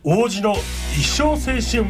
王子の一生青春。う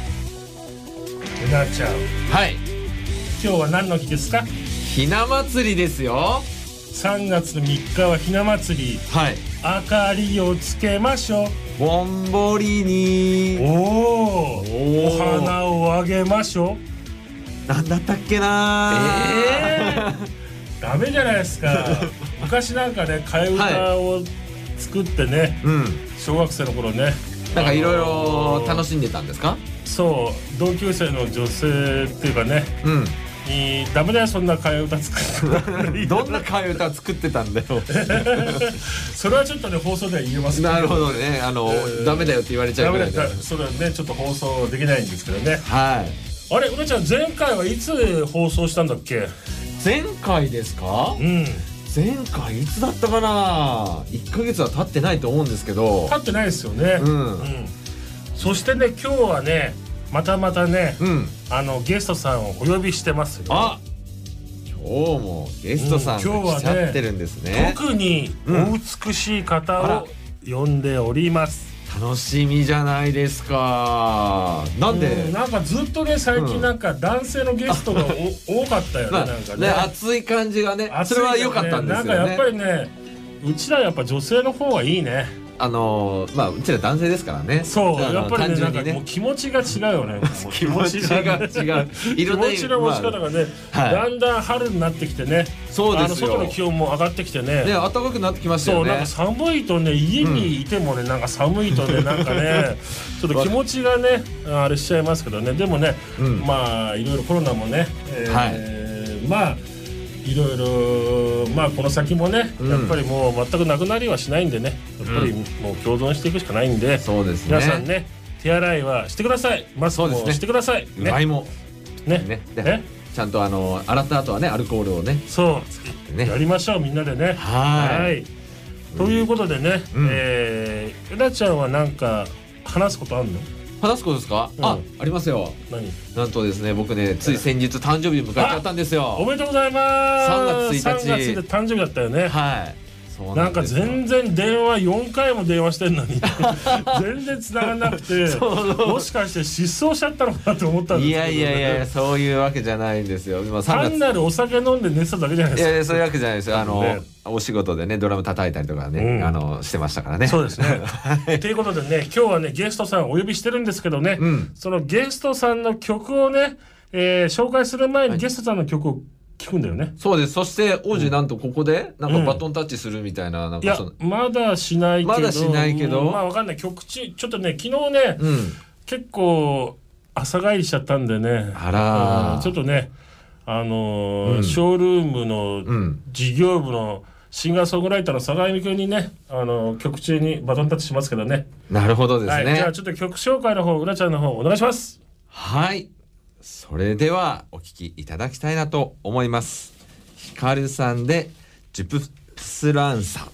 なちゃん、 はい、 今日は何の日ですか？ ひな祭りですよ。 3月の3日はひな祭り。 はい、 明かりをつけましょう。 ぼんぼりにお花をあげましょう。 なんだったっけなダメじゃないですか。昔なんかね、替え歌を作ってね、小学生の頃ね、 なんかいろいろ楽しんでたんですか？ そう、同級生の女性っていうかね、にダメだよそんな替え歌作ってどんな替え歌作ってたんだよそれはちょっとね放送では言えますけど。 なるほどね、ダメだよって言われちゃうぐらいで、 それはねちょっと放送できないんですけどね。 はい。 あれ、うなちゃん、前回はいつ放送したんだっけ？ 前回ですか？前回いつだったかな。1ヶ月は経ってないと思うんですけど。 経ってないですよね。そしてね、今日はねまたね、ゲストさんをお呼びしてますよ。 あ、今日もゲストさんが来ちゃってるんですね。 特にお美しい方を呼んでおります。 楽しみじゃないですか。なんで、 なんかずっとね最近なんか男性のゲストが多かったよね。なんかね、 熱い感じがね、それは良かったんですよね。 なんかやっぱりね、うちらやっぱ女性の方がいいね。 うちら男性ですからね。 そう、やっぱりね、なんかもう気持ちが違うよね。 気持ちが違う。 気持ちの持ち方がね、だんだん春になってきてね。そうですよ。外の気温も上がってきてね。 暖かくなってきましたよね。 そう、なんか寒いとね、家にいてもね、なんか寒いとね、なんかね、ちょっと気持ちがね、あれしちゃいますけどね。でもね、まあいろいろコロナもね、まあいろいろ、まあこの先もね、やっぱりもう全くなくなりはしないんでね、やっぱりもう共存していくしかないんで、 そうですね、 皆さんね、手洗いはしてください。マスクもしてください。 うがいもね、 ちゃんと洗った後はね、アルコールをね、 そう使ってね、やりましょう、みんなでね。はい。ということでね、うなちゃんはなんか話すことあるの？ 話すことですか？ありますよ。なんとですね、僕ね、つい先日誕生日迎えちゃったんですよ。 おめでとうございます。 3月1日。 3月で誕生日だったよね。 はい。 なんか全然電話4回も電話してんのに全然繋がんなくて、もしかして失踪しちゃったのかなと思ったんですけど、 いやそういうわけじゃないんですよ。 単なるお酒飲んで寝てただけじゃないですか。 いやそういうわけじゃないですよ。お仕事でね、ドラム叩いたりとかね、してましたからね。 そうですね。ということでね、今日はねゲストさんをお呼びしてるんですけどね、そのゲストさんの曲をね、紹介する前にゲストさんの曲を聞くんだよね。 そうです。そして王子、なんとここでなんかバトンタッチするみたいな、なんかまだしないけど、まあわかんない。曲中ちょっとね、昨日ね、結構朝帰りしちゃったんでね、ちょっとね、ショールームの事業部のシンガーソングライターの坂上くんにね、曲中にバトンタッチしますけどね。 なるほどですね。 じゃあちょっと曲紹介の方、うなちゃんの方お願いします。 はい、それではお聴きいただきたいなと思います。ヒカルさんでジュプスランサ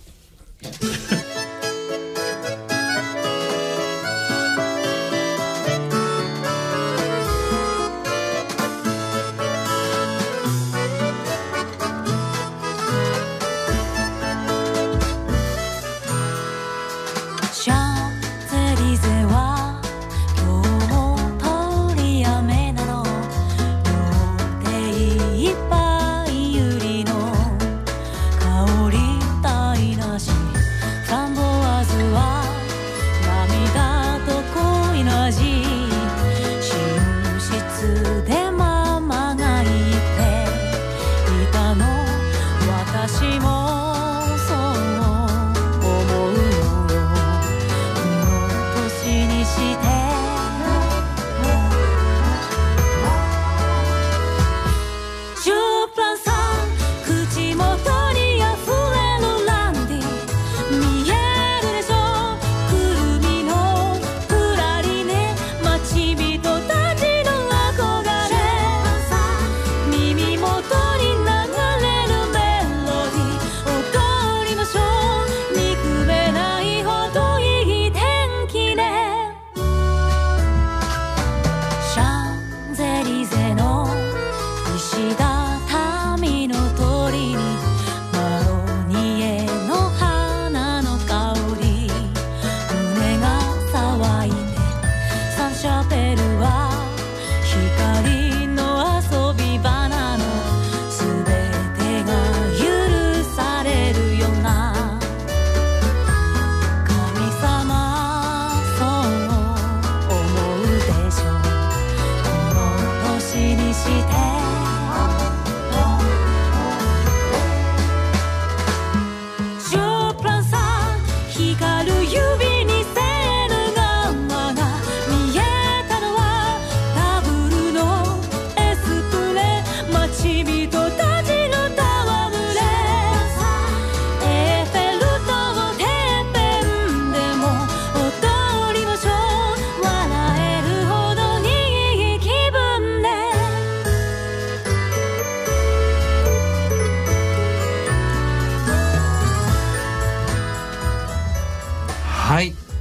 フ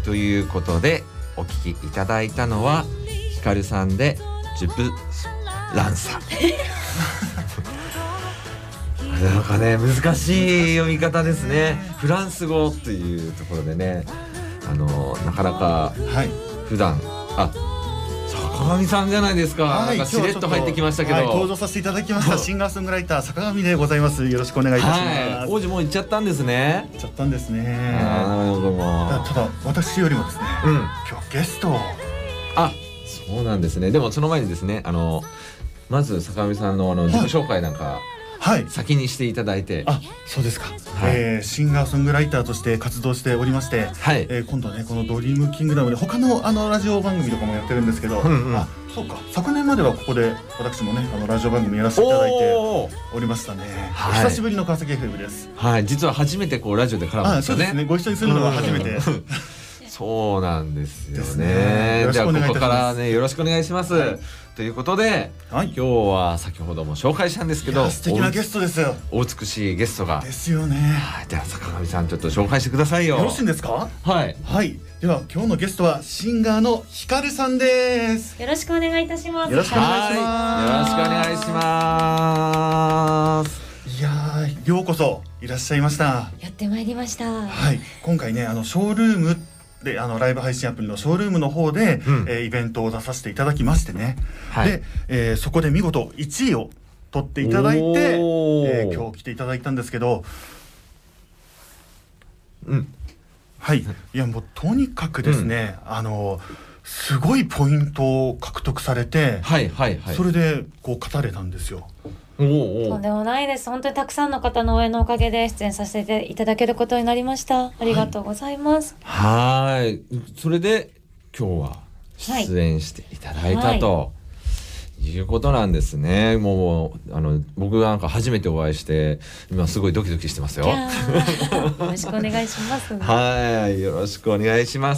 ということでお聞きいただいたのはヒカルさんでジュプランサなんかね難しい読み方ですね。フランス語というところでねなかなか普段坂上さんじゃないですか。なんかしれっと入ってきましたけど、 登場させていただきましたシンガーソングライター坂上でございます。よろしくお願いいたします。 王子もう行っちゃったんですね。 行っちゃったんですね。 ただ私よりもですね、今日ゲストをそうなんですね。でもその前にですねまず坂上さんの自己紹介なんか先にしていただいて。 そうですか。シンガーソングライターとして活動しておりまして、今度ねこのドリームキングダムで他のラジオ番組とかもやってるんですけど、そうか、昨年まではここで私もねラジオ番組やらせていただいておりましたね。久しぶりの川崎 FM です。 実は初めてラジオで絡むんですよね。 そうですね、ご一緒にするのは初めて。 そうなんですよね。じゃあここからねよろしくお願いします。ということで、今日は先ほども紹介したんですけど、 素敵なゲストですよ。 お美しいゲストがですよね。 では坂上さんちょっと紹介してくださいよ。 よろしいんですか。 はい。 では今日のゲストはシンガーのヒカルさんです。 よろしくお願いいたします。 よろしくお願いします。 よろしくお願いします。 いやー、ようこそいらっしゃいました。 やってまいりました。 今回ねショールームでライブ配信アプリのショールームの方で、イベントを出させていただきましてね、で、そこで見事1位を取っていただいて、今日来ていただいたんですけど、いやもうとにかくですね、すごいポイントを獲得されて、それで語れたんですよ。 とんでもないです。本当にたくさんの方の応援のおかげで出演させていただけることになりました。ありがとうございます。 それで今日は出演していただいたということなんですね。もう僕なんか初めてお会いして今すごいドキドキしてますよ。 よろしくお願いします。 よろしくお願いします。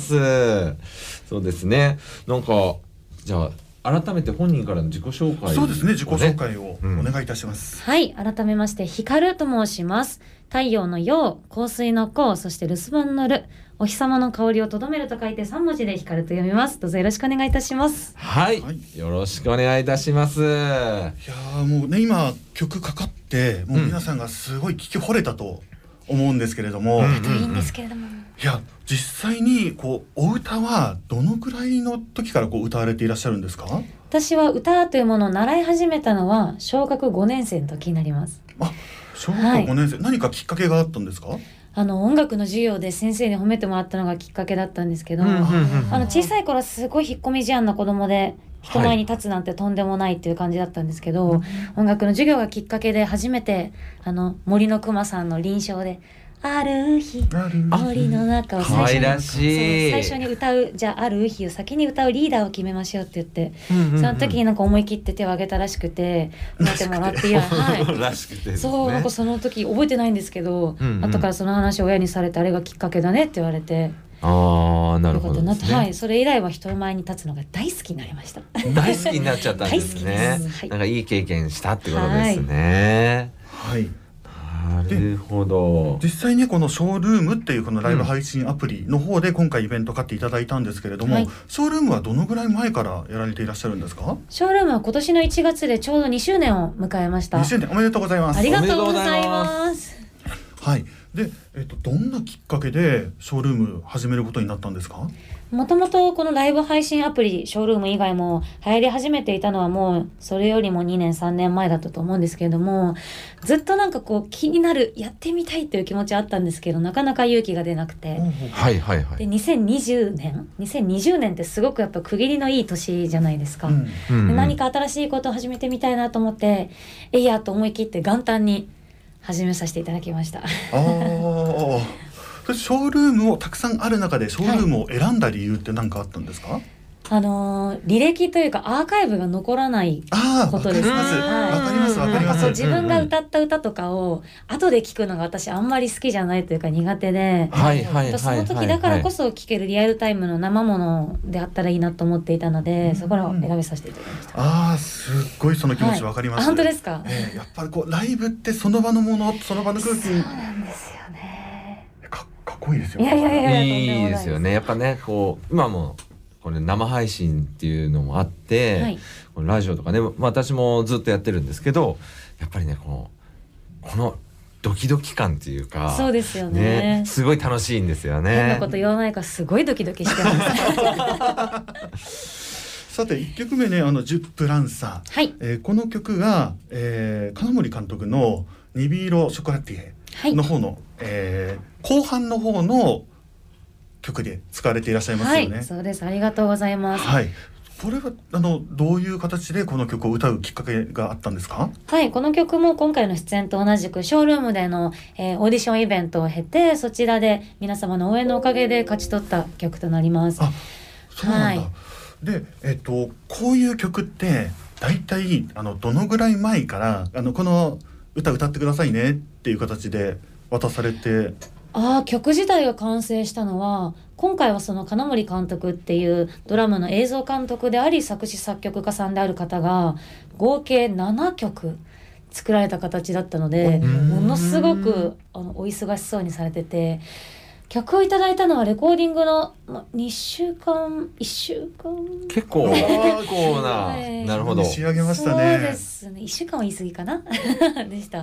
そうですね。なんかじゃあ改めて本人からの自己紹介、 そうですね、自己紹介をお願いいたします。 改めましてヒカルと申します。太陽の陽、香水の香、そして留守番のる、お日様の香りをとどめると書いて3文字でヒカルと読みます。どうぞよろしくお願いいたします。 よろしくお願いいたします。いやもうね今曲かかってもう皆さんがすごい聞き惚れたと思うんですけれども、 いいんですけれども、 いや実際にお歌はどのくらいの時から歌われていらっしゃるんですか？ 私は歌というものを習い始めたのは小学5年生の時になります。 小学5年生、何かきっかけがあったんですか？ 音楽の授業で先生に褒めてもらったのがきっかけだったんですけど、小さい頃すごい引っ込み思案な子供で人前に立つなんてとんでもないっていう感じだったんですけど、音楽の授業がきっかけで初めて森のくまさんの臨床である日森の中を最初に歌う、じゃあある日を先に歌うリーダーを決めましょうって言って、その時になんか思い切って手を挙げたらしくて褒めてもらってらしくてそうなんかその時覚えてないんですけど、後からその話を親にされてあれがきっかけだねって言われて、 なるほどですね。 それ以来は人前に立つのが大好きになりました。 大好きになっちゃったんですね。なんかいい経験したってことですね。なるほど。 実際にこのショールームっていうこのライブ配信アプリの方で今回イベント買っていただいたんですけれども、ショールームはどのぐらい前からやられていらっしゃるんですか？ ショールームは今年の1月でちょうど2周年を迎えました。 2周年おめでとうございます。 ありがとうございます。 で、どんなきっかけでショールーム始めることになったんですか？ もともとこのライブ配信アプリショールーム以外も流行り始めていたのはもうそれよりも2年3年前だったと思うんですけれども、ずっとなんか気になる、やってみたいという気持ちあったんですけどなかなか勇気が出なくて、で2020年ってすごくやっぱ区切りのいい年じゃないですか、で何か新しいことを始めてみたいなと思っていやと思い切って元旦に始めさせていただきました。 ショールームをたくさんある中でショールームを選んだ理由って何かあったんですか？ 履歴というかアーカイブが残らないことですね。わかります。 自分が歌った歌とかを後で聞くのが私あんまり好きじゃないというか苦手で、その時だからこそ聞けるリアルタイムの生ものであったらいいなと思っていたので、そこらを選べさせていただきました。 すっごいその気持ちわかります。 本当ですか？ やっぱりライブってその場のもの、その場の空気。 そうなんですよね。 かっっこいいですよ。 いやいやいや、 いいですよね。やっぱね、こう今もこれ生配信っていうのもあって、はい、このラジオとかね、私もずっとやってるんですけど、やっぱりね、このドキドキ感っていうか、 そうですよね。 すごい楽しいんですよね。 変なこと言わないからすごいドキドキしてます。 さて1曲目ね、ジュプランサー、はい、この曲が、金森監督のニビーロショコラティエの方の、後半の方の曲で使われていらっしゃいますよね。 はい、そうです。ありがとうございます。 はい。これはどういう形でこの曲を歌うきっかけがあったんですか？ はい、この曲も今回の出演と同じくショールームでの、オーディションイベントを経て、そちらで皆様の応援のおかげで勝ち取った曲となります。 あ、そうなんだ。はい、で、こういう曲ってだいたいどのぐらい前からこの歌ってくださいねっていう形で渡されて。 曲自体が完成したのは、今回はその金森監督っていうドラマの映像監督であり作詞作曲家さんである方が合計7曲作られた形だったので、ものすごくお忙しそうにされてて、曲をいただいたのはレコーディングの2週間1週間結構な、なるほど、 仕上げましたね。 そうですね、1週間は言い過ぎかなでした。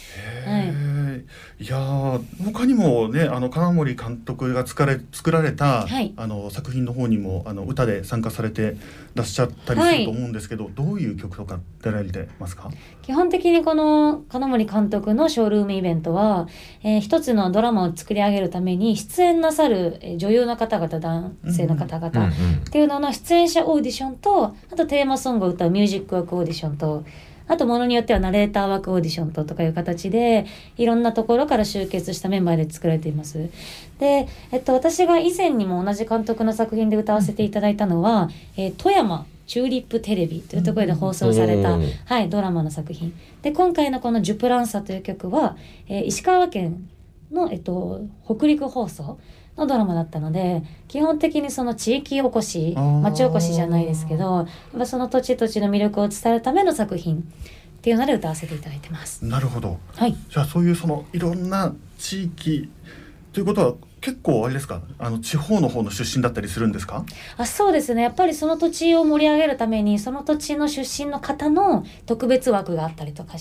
いや他にもね、金森監督が作られた、はい、作品の方にも歌で参加されてらっしゃったりすると思うんですけど、はい、どういう曲とか出られてますか？ 基本的にこの金森監督のショールームイベントは、一つのドラマを作り上げるために出演なさる女優の方々、男性の方々っていうのの出演者オーディションと、あとテーマソングを歌うミュージックワークオーディションと、あとものによってはナレーター枠オーディションとかいう形でいろんなところから集結したメンバーで作られています。で、私が以前にも同じ監督の作品で歌わせていただいたのは、富山チューリップテレビというところで放送された、はい、ドラマの作品で、今回のこのジュプランサという曲は、石川県の、北陸放送のドラマだったので、基本的にその地域おこし、町おこしじゃないですけど、やっぱその土地土地の魅力を伝えるための作品っていうので歌わせていただいてます。 なるほど。 はい。 じゃあそういういろんな地域ということは結構あれですか、地方の方の出身だったりするんですか？ そうですね。やっぱりその土地を盛り上げるためにその土地の出身の方の特別枠があったりとかして、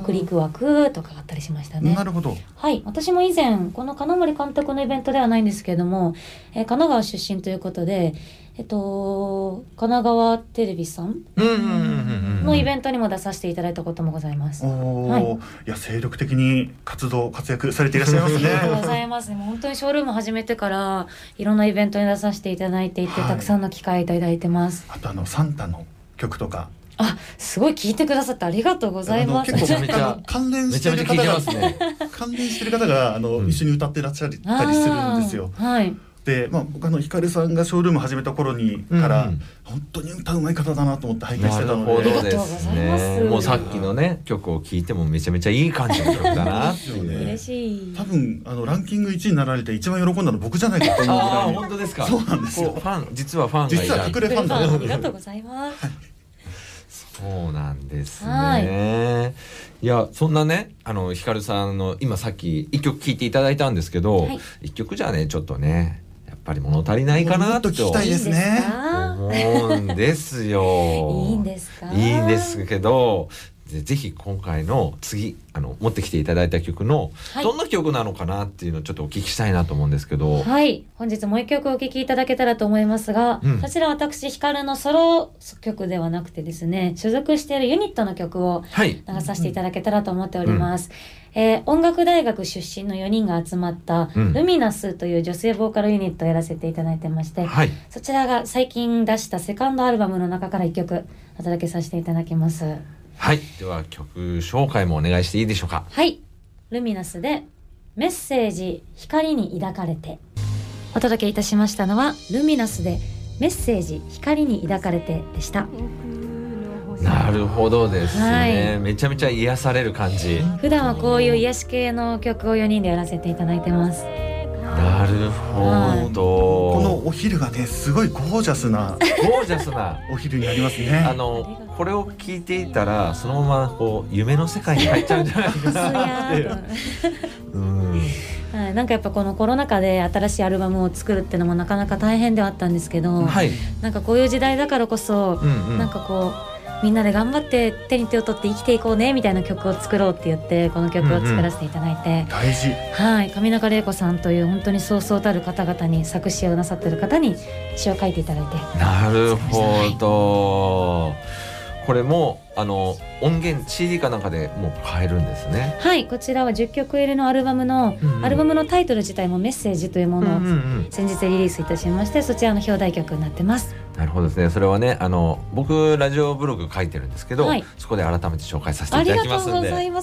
北陸枠とかがあったりしましたね。 なるほど。 はい。私も以前この金森監督のイベントではないんですけれども、神奈川出身ということで、神奈川テレビさんのイベントにも出させていただいたこともございます。はい、 いや精力的に活躍されていらっしゃいますね。 ありがとうございます。もう本当にショールーム始めてからいろんなイベントに出させていただいていて、たくさんの機会いただいてます。 あとサンタの曲とか。 すごい聞いてくださってありがとうございます。 結構めちゃ関連してる方が関連してる方が一緒に歌ってらっしゃったりするんですよ。 はい。 で、僕ヒカルさんがショールーム始めた頃にから、本当に歌うまい方だなと思って拝見してたので。 なるほどですね。もうさっきのね曲を聴いてもめちゃめちゃいい感じの曲だなっていう。 嬉しい。 多分ランキング1位になられて一番喜んだの僕じゃないかと思うぐらい。 本当ですか？ そうなんですよ。 実はファンがいた。 実は隠れファンだ。 ありがとうございます。 そうなんですね。いや、そんなね、ヒカルさんの今さっき一曲聴いていただいたんですけど、一曲じゃねちょっとねやっぱり物足りないかなと聞きたいですね。 思うんですよ。 いいんですか？ いいんですけど、ぜひ今回の次持ってきていただいた曲のどんな曲なのかなっていうのをちょっとお聞きしたいなと思うんですけど。 はい、本日もう一曲お聴きいただけたらと思いますが、そちら私ヒカルのソロ曲ではなくてですね、所属しているユニットの曲を流させていただけたらと思っております。音楽大学出身の4人が集まった、ルミナスという女性ボーカルユニットをやらせていただいてまして、そちらが最近出したセカンドアルバムの中から1曲お届けさせていただきます。 はい、では曲紹介もお願いしていいでしょうか？ はい、ルミナスでメッセージ光に抱かれて。お届けいたしましたのはルミナスでメッセージ光に抱かれてでした。 なるほどですね、めちゃめちゃ癒される感じ。 普段はこういう癒し系の曲を4人でやらせていただいてます。 なるほど、 このお昼がねすごいゴージャスなお昼になりますね。 これを聞いていたらそのままこう夢の世界に入っちゃうんじゃないかなっていう。 なんかやっぱこのコロナ禍で新しいアルバムを作るっていうのもなかなか大変ではあったんですけど、はい、なんかこういう時代だからこそ、なんかこうみんなで頑張って手に手を取って生きていこうねみたいな曲を作ろうって言ってこの曲を作らせていただいて、 大事、 はい、上中玲子さんという本当にそうそうたる方々に作詞をなさっている方に詩を書いていただいて。 なるほど、これも音源 CD かなんかでもう買えるんですね。 はい、こちらは10曲入りのアルバムの、アルバムのタイトル自体もメッセージというものを先日リリースいたしまして、そちらの表題曲になってます。 なるほどですね。それはね僕ラジオブログ書いてるんですけど、はい、そこで改めて紹介させていただきますんで。 ありがとうございます。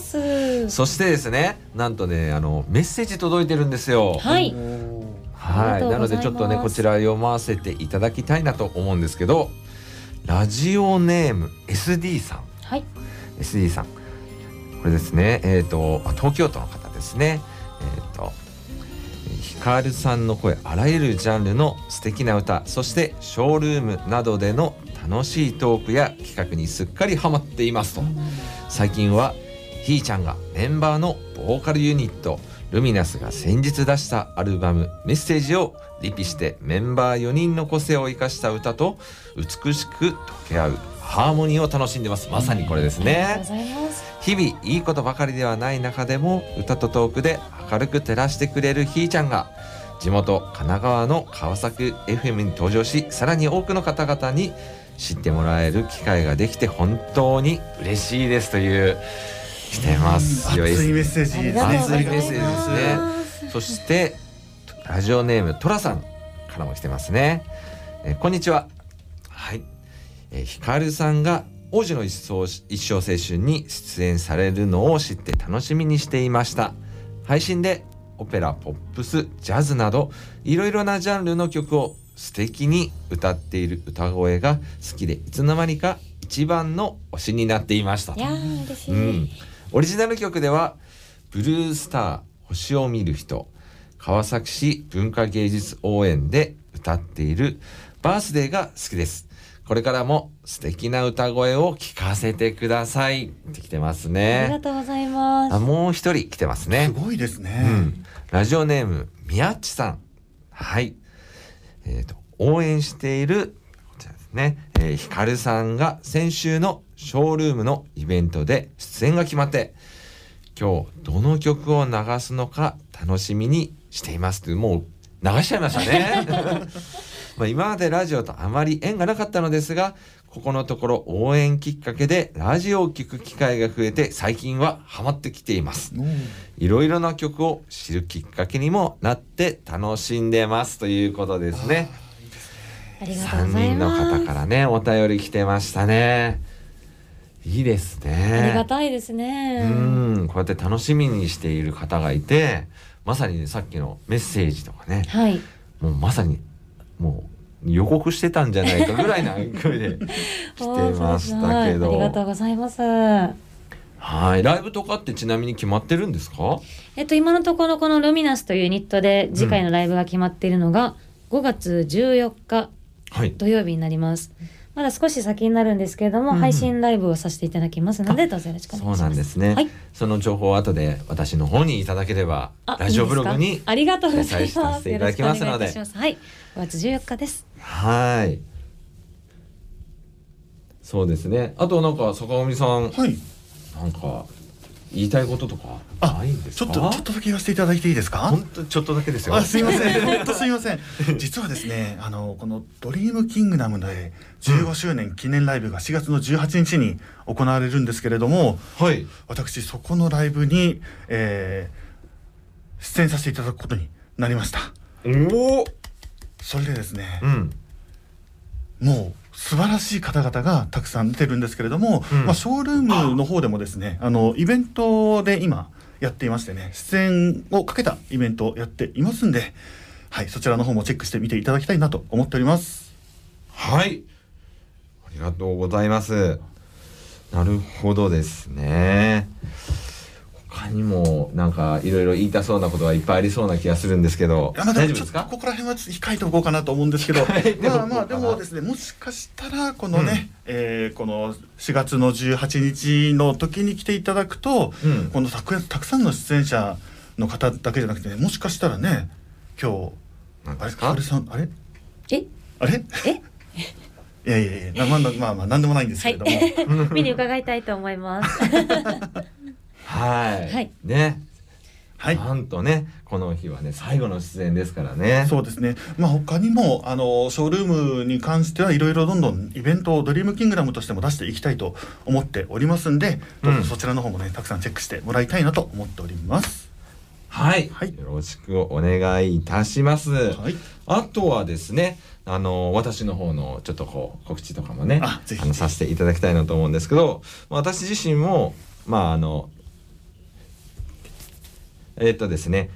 そしてですね、なんとねメッセージ届いてるんですよ。 はい、 はい、なのでちょっとねこちら読ませていただきたいなと思うんですけど、ラジオネーム SD さん、 はい、 SD さん、これですね、東京都の方ですね。ヒカルさんの声、あらゆるジャンルの素敵な歌、そしてショールームなどでの楽しいトークや企画にすっかりハマっていますと。最近はひーちゃんがメンバーのボーカルユニットルミナスが先日出したアルバムメッセージをリピしてメンバー4人の個性を生かした歌と美しく溶け合うハーモニーを楽しんでます。まさにこれですね。 ありがとうございます。 日々いいことばかりではない中でも歌とトークで明るく照らしてくれるひーちゃんが地元神奈川の川崎 FM に登場し、さらに多くの方々に知ってもらえる機会ができて本当に嬉しいですという来てますよ。 熱いメッセージですね。 熱いメッセージですね。そしてラジオネームトラさんからも来てますね。こんにちは。はい、ヒカルさんが王子の一生青春に出演されるのを知って楽しみにしていました。配信でオペラ、ポップス、ジャズなどいろいろなジャンルの曲を素敵に歌っている歌声が好きで、いつの間にか一番の推しになっていましたと。 いやー嬉しい、 オリジナル曲ではブルースター、星を見る人、川崎市文化芸術応援で歌っているバースデーが好きです。これからも素敵な歌声を聞かせてくださいって来てますね。 ありがとうございます。 もう一人来てますね。 すごいですね、 ラジオネームみやっちさん、はい、応援しているこちらですね、ひかるさんが先週のショールームのイベントで出演が決まって、今日どの曲を流すのか楽しみにしていますという、もう流しちゃいましたね今までラジオとあまり縁がなかったのですが、ここのところ応援きっかけでラジオを聴く機会が増えて、最近はハマってきています。いろいろな曲を知るきっかけにもなって楽しんでますということですね。 ありがとうございます。 3人の方からねお便り来てましたね。いいですね。 ありがたいですね。 こうやって楽しみにしている方がいて、まさに、ね、さっきのメッセージとかね、 はい、 もうまさにもう予告してたんじゃないかぐらいな声で来てましたけどありがとうございます。 はい、ライブとかってちなみに決まってるんですか？ 今のところこのルミナスというユニットで次回のライブが決まっているのが5月14日土曜日になります。まだ少し先になるんですけれども、配信ライブをさせていただきますので、どうぞよろしくお願いします。 そうなんですね、はい、その情報を後で私の方にいただければラジオブログに掲載させていただきますので、 はい、5月14日です。 はい、そうですね。あとなんか坂上さん、 はい、 なんか言いたいこととかないんですか？ ちょっとだけ言わせていただいていいですか？ 本当ちょっとだけですよ。 すいません本当すいません実はですね、このドリームキングダムで15周年記念ライブが4月の18日に行われるんですけれども、 はい、 私そこのライブに、出演させていただくことになりました。それでですね、もう素晴らしい方々がたくさん出てるんですけれども、ショールームの方でもですね、イベントで今やっていましてね、出演をかけたイベントをやっていますんで、はい、そちらの方もチェックしてみていただきたいなと思っております。 はい、ありがとうございます。なるほどですね。他にもなんかいろいろ言いたそうなことはいっぱいありそうな気がするんですけど、大丈夫ですか？ ここら辺は控えておこうかなと思うんですけどでもですね、もしかしたらこのね、この4月の18日の時に来ていただくと、このたくさんの出演者の方だけじゃなくて、ね、もしかしたらね今日あれひかるさんあれあれいやまあ何でもないんですけれども、 はい、見に伺いたいと思いますはい、ね、はい、なんとねこの日はね最後の出演ですからね。 そうですね。他にもショールームに関してはいろいろどんどんイベントをドリームキングダムとしても出していきたいと思っておりますんで、どうぞそちらの方もねたくさんチェックしてもらいたいなと思っております。 はい、よろしくお願いいたします。はい、あとはですね私の方のちょっと告知とかもねさせていただきたいなと思うんですけど、私自身もですね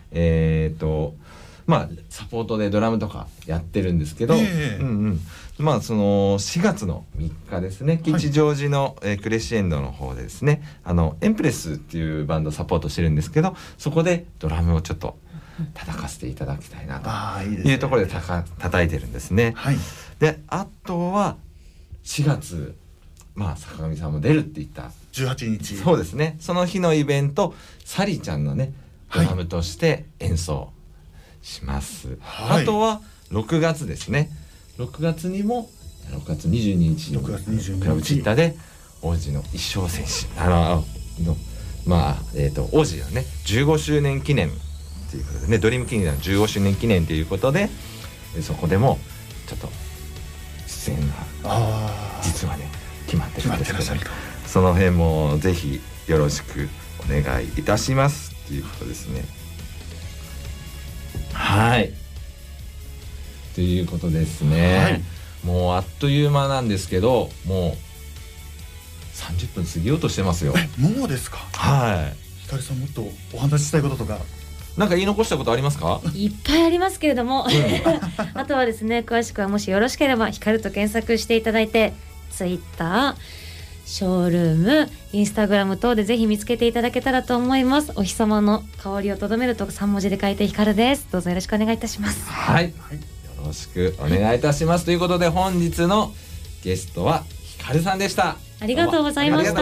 サポートでドラムとかやってるんですけど、その4月の3日ですね、吉祥寺の、クレッシエンドの方でですねエンプレスっていうバンドサポートしてるんですけど、そこでドラムをちょっと叩かせていただきたいなというところで叩いてるんですね。であとは4月坂上さんも出るって言った 18日、 そうですね、その日のイベントサリちゃんのねドラムとして演奏します。あとは6月ですね、6月にも6月22日にクラブチッタで王子の一生選手王子のね15周年記念ということでね、ドリームキングダム15周年記念ということで、そこでもちょっと出演が実はね決まってるんですけど、その辺もぜひよろしくお願いいたしますということですね。はいということですね、もうあっという間なんですけど、もう30分過ぎようとしてますよ。 もうですか。はい。ひかるさんもっとお話ししたいこととかなんか言い残したことありますか？ いっぱいありますけれどもあとはですね、詳しくはもしよろしければひかると検索していただいて、ツイッター、ショールーム、インスタグラム等でぜひ見つけていただけたらと思います。お日様の香りをとどめると3文字で書いてひかるです。どうぞよろしくお願いいたします。 はい、よろしくお願いいたしますということで、本日のゲストはひかるさんでした。 ありがとうございました。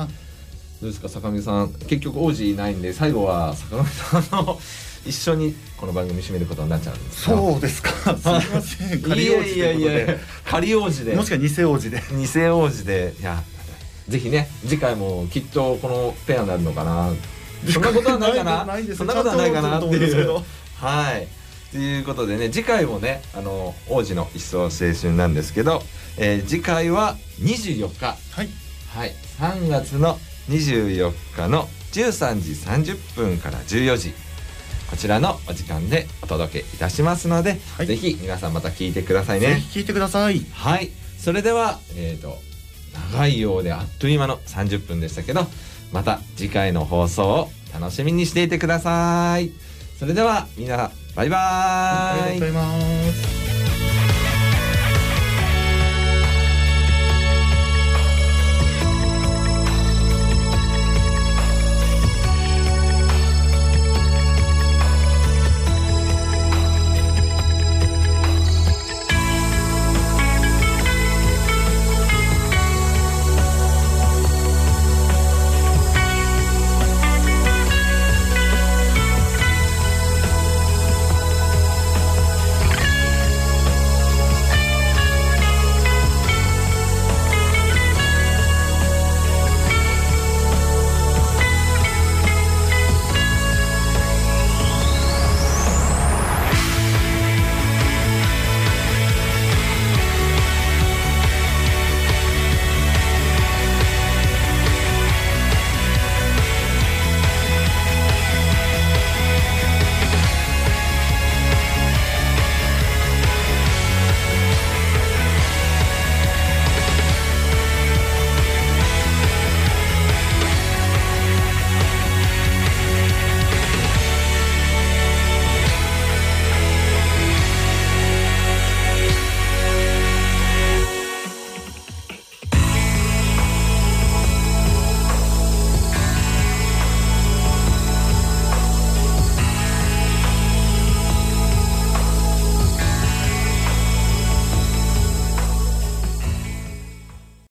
どうですか坂上さん、結局王子いないんで最後は坂上さんの一緒にこの番組締めることになっちゃうんですか？ そうですか。すみません。仮王子ということで。 仮王子で。 もしくは偽王子で。 偽王子で、いやぜひね次回もきっとこのペアになるのかな。そんなことはないかな。そんなことはないかなっていう。はい。ということでね、次回もね王子の一層青春なんですけど、次回は24日。はいはい。3月の24日の13時30分から14時。こちらのお時間でお届けいたしますので、ぜひ皆さんまた聞いてくださいね。 ぜひ聞いてください。 はい、それでは長いようであっという間の30分でしたけど、また次回の放送を楽しみにしていてください。それではみんなバイバーイ。 ありがとうございます。